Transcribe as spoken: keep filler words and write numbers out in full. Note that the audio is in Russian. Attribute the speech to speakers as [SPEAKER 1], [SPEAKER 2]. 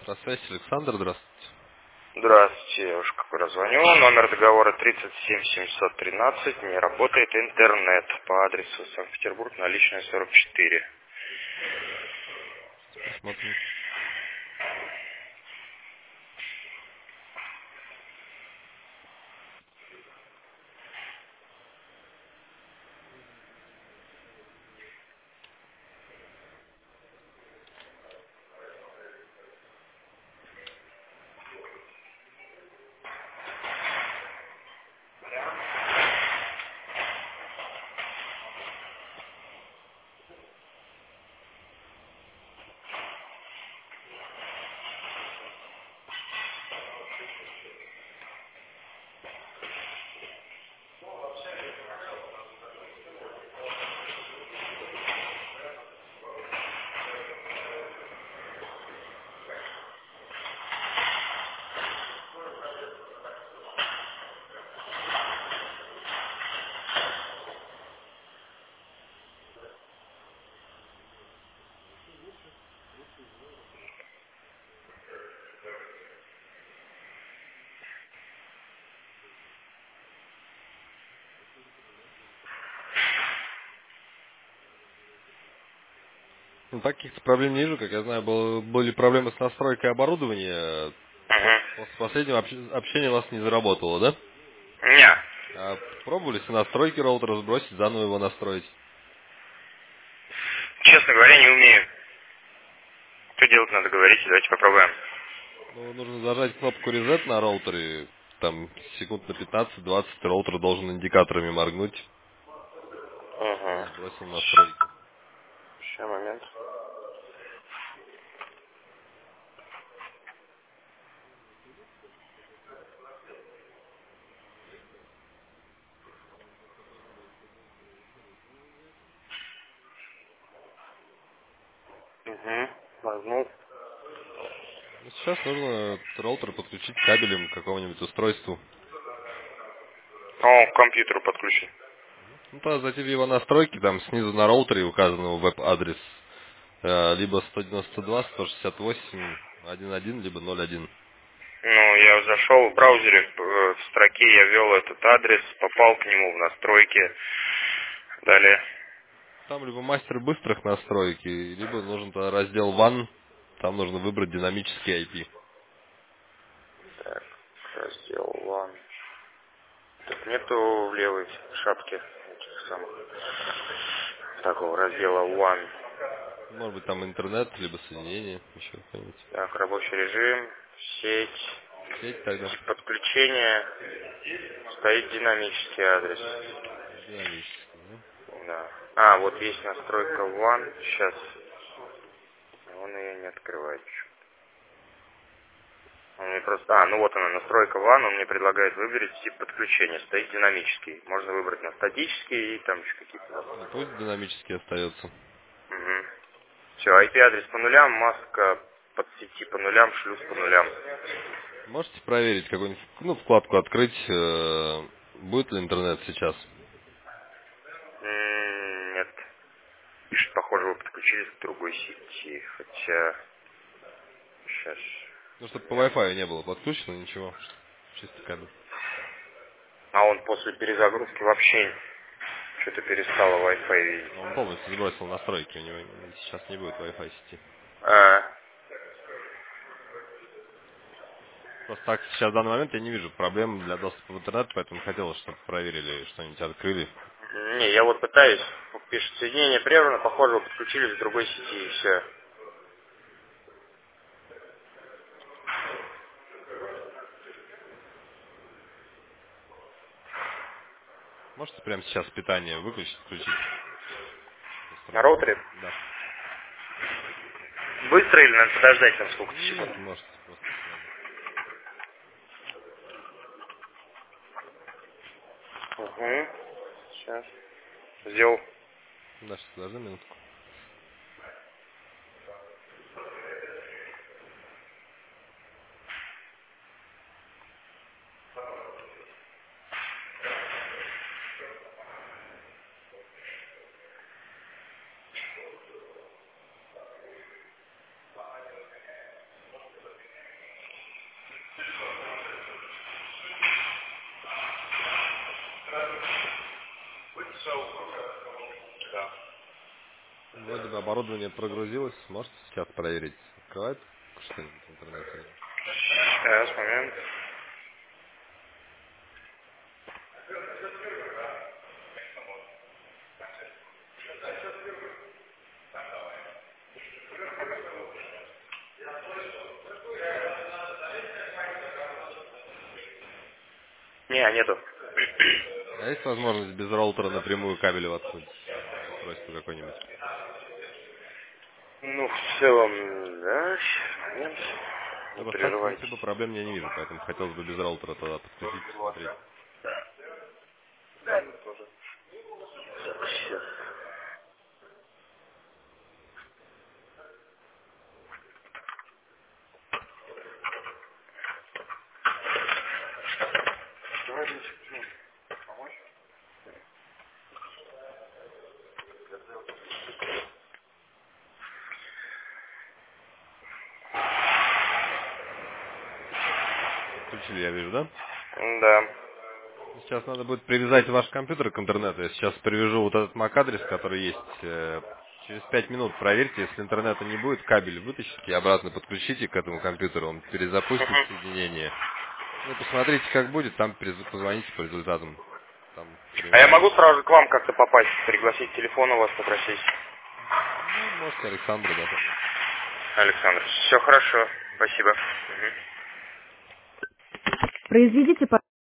[SPEAKER 1] Здравствуйте, Александр, здравствуйте.
[SPEAKER 2] Здравствуйте, я уж какой раззвоню. Номер договора тридцать семь семьсот тринадцать. Не работает интернет по адресу Санкт-Петербург, наличная сорок четыре.
[SPEAKER 1] Посмотрим. Ну, таких проблем не вижу, как я знаю, был- были проблемы с настройкой оборудования. По-
[SPEAKER 2] Угу.
[SPEAKER 1] После последнего общ- общения у вас не заработало, да?
[SPEAKER 2] Не,
[SPEAKER 1] А пробовали все настройки роутера сбросить, заново его настроить?
[SPEAKER 2] честно говоря, не умею. Что делать надо, говорите, давайте попробуем.
[SPEAKER 1] Ну, нужно зажать кнопку reset на роутере, там секунд на пятнадцать-двадцать роутер должен индикаторами моргнуть, чтобы
[SPEAKER 2] Угу.
[SPEAKER 1] сбросил настройки.
[SPEAKER 2] Сейчас, момент. Угу. Возьму.
[SPEAKER 1] Ну, сейчас нужно роутер подключить кабелем к какому-нибудь устройству.
[SPEAKER 2] О, к компьютеру подключен.
[SPEAKER 1] Ну, то зайти в его настройки, там снизу на роутере указан веб-адрес э, либо сто девяносто два сто шестьдесят восемь один один, либо ноль один.
[SPEAKER 2] Ну, я зашел в браузере, э, в строке я ввел этот адрес, попал к нему в настройки. Далее.
[SPEAKER 1] Там либо мастер быстрых настройки, либо нужен тогда раздел ван, там нужно выбрать динамический ай пи.
[SPEAKER 2] Так, раздел one. Так, нету в левой шапке этих самых такого раздела one.
[SPEAKER 1] Может быть там интернет, либо соединение, еще какое-нибудь.
[SPEAKER 2] Так, рабочий режим, сеть,
[SPEAKER 1] Сеть тогда
[SPEAKER 2] тип подключения, стоит динамический адрес.
[SPEAKER 1] динамический, да?
[SPEAKER 2] Да. А, вот есть настройка one, сейчас. Он ее не открывает. Он мне просто... А, ну вот она, настройка one, он мне предлагает выбрать тип подключения. Стоит динамический. Можно выбрать на статический и там еще какие-то.
[SPEAKER 1] Ну, пусть динамический остается.
[SPEAKER 2] Угу. Все, ай пи-адрес по нулям, маска под сети по нулям, шлюз по нулям.
[SPEAKER 1] Можете проверить какую-нибудь, ну, вкладку открыть, э, будет ли интернет сейчас?
[SPEAKER 2] М, Нет. Пишет, похоже, вы подключились к другой сети. Хотя... Сейчас.
[SPEAKER 1] Ну, чтобы по Wi-Fi не было подключено, ничего. Чисто кабель.
[SPEAKER 2] А он после перезагрузки вообще что-то перестало Wi-Fi видеть.
[SPEAKER 1] Но он полностью сбросил настройки, у него сейчас не будет Wi-Fi сети.
[SPEAKER 2] А,
[SPEAKER 1] Просто так сейчас в данный момент я не вижу проблем для доступа в интернет, поэтому хотелось, чтобы проверили, что-нибудь открыли.
[SPEAKER 2] не, я вот пытаюсь. Пишет, соединение прервано, похоже, вы подключились к другой сети и все.
[SPEAKER 1] Можете прямо сейчас питание выключить, включить
[SPEAKER 2] На
[SPEAKER 1] устройство?
[SPEAKER 2] роутере?
[SPEAKER 1] Да.
[SPEAKER 2] Быстро или надо подождать там сколько-то секунд?
[SPEAKER 1] Нет, можете просто сразу.
[SPEAKER 2] Угу. Сейчас. Сделал.
[SPEAKER 1] Да, сейчас подожди минутку.
[SPEAKER 2] Да.
[SPEAKER 1] Вроде бы оборудование прогрузилось. Можете сейчас проверить, открывает что-нибудь в интернете?
[SPEAKER 2] Сейчас, момент. Не, нету.
[SPEAKER 1] А есть возможность без роутера напрямую кабель воткнуть в устройство какое-нибудь?
[SPEAKER 2] Ну, в целом, да, щас, момент. Не
[SPEAKER 1] Либо так, в
[SPEAKER 2] переживайте.
[SPEAKER 1] принципе, проблем я не вижу, поэтому хотелось бы без роутера тогда подключить, посмотреть.
[SPEAKER 2] Да, тоже. Сейчас. Давай, Денчик, что, помочь?
[SPEAKER 1] Подключили, я вижу, да?
[SPEAKER 2] Да.
[SPEAKER 1] Сейчас надо будет привязать ваш компьютер к интернету. Я сейчас привяжу вот этот мак-адрес, который есть. Э, Через пять минут проверьте, если интернета не будет, кабель вытащите и обратно подключите к этому компьютеру. Он перезапустит
[SPEAKER 2] Мгм.
[SPEAKER 1] соединение. Ну и посмотрите, как будет, там перез- позвоните по результатам. Там
[SPEAKER 2] А я
[SPEAKER 1] примерно.
[SPEAKER 2] могу сразу же к вам как-то попасть, пригласить телефон у вас, попросить?
[SPEAKER 1] Ну, можете Александру, да, там.
[SPEAKER 2] Александр, все хорошо, спасибо. Мгм.
[SPEAKER 3] Произведите,